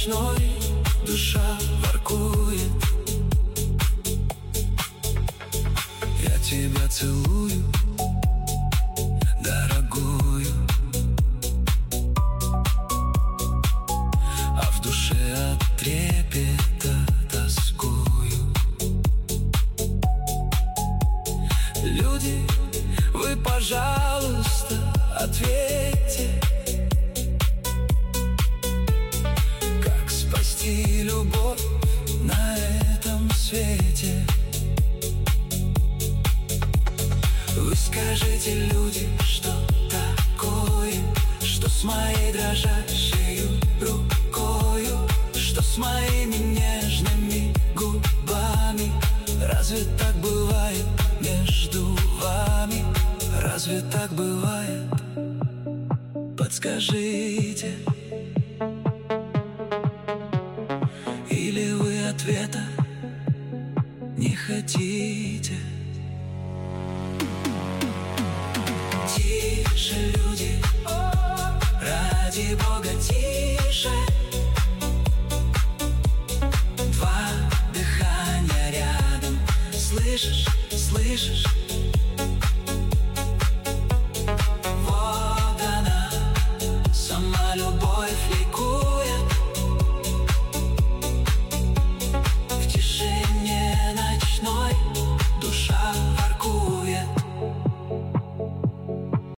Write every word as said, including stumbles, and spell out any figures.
ночной душа воркует. Я тебя целую, дорогую, а в душе от трепета тоскую. Люди, вы, пожалуйста, ответьте, как спасти любовь на этом свете. Вы скажите, люди, что такое, что с моей дрожащей рукою, что с моими нежными губами. Разве так бывает между вами? Разве так бывает? Подскажите. Или вы ответа не хотите? Тише, люди, ради Бога, тише. Два дыхания рядом, слышишь, слышишь?